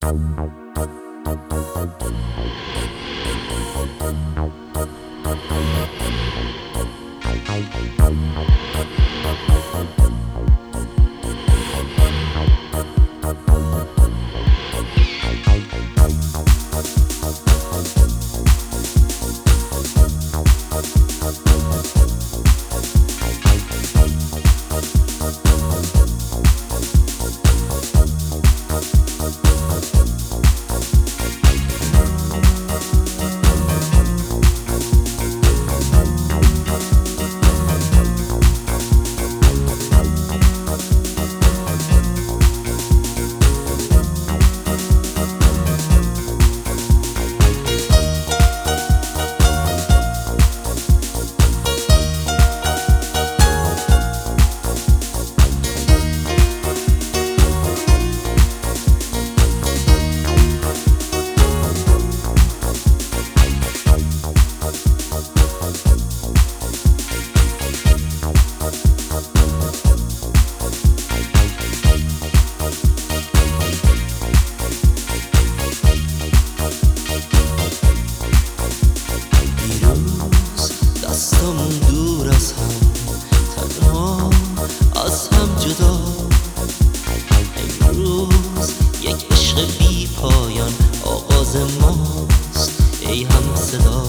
دستامون دور از هم، تنها از هم جدا. امروز یک عشق بی پایان آغاز ماست ای هم صدا.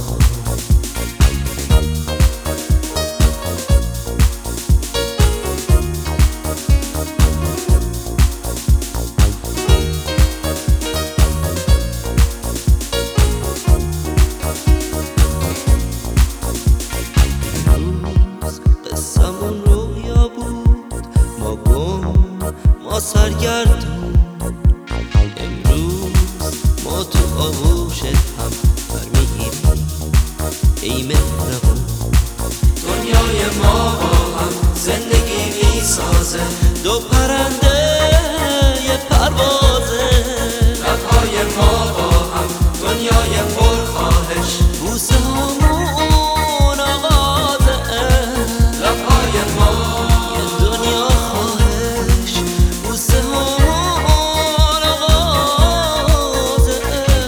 قصمون رویا بود، ما گم ما سرگردون. امروز ما تو آغوشت هم برمیگیریم ای مهربون. دنیای ما با هم زندگی میسازه، دو پرنده یه پروازه. لبهای ما با هم دنیای پرخواهش، بوسه همون آغازه. لبهای ما یه دنیا خواهش، بوسه همون آغازه.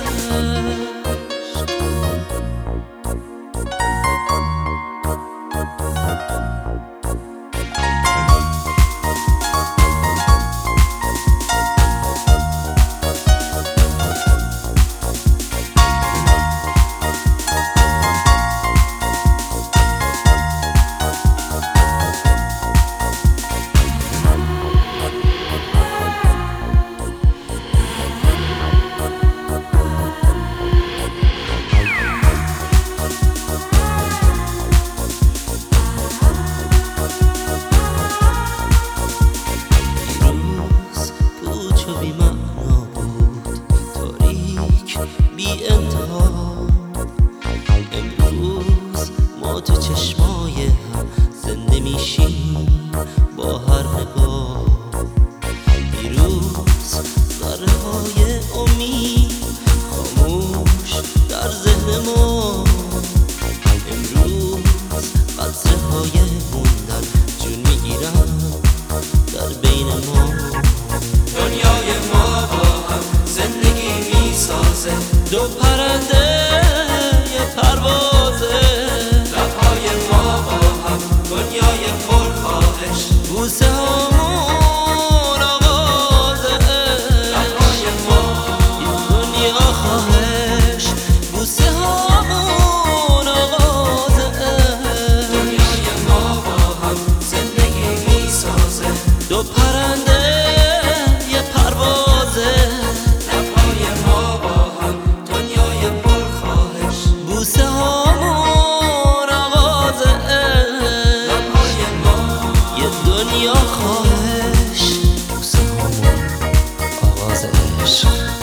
بی انتها امروز ما تو چشمای هم زنده میشیم با هر نگاه. دیروز ذره های امید خاموش در ذهن ما، امروز قطره های موندن جون میگیرن در بین ما. دنیای ما با هم زندگی میسازه، دو پرنده یه پروازه. لبهای ما با هم دنیای پرخواهش، بوسه همون آغازه. لبهای ما یه دنیا خواهش، بوسه همون آغازه. دنیای ما با هم زندگی میسازه، دو پرنده یه پروازه. لبهای ما با هم دنیای پرخواهش، بوسه همون آغازه. لبهای ما یه دنیا خواهش، بوسه همون آغاز عشق.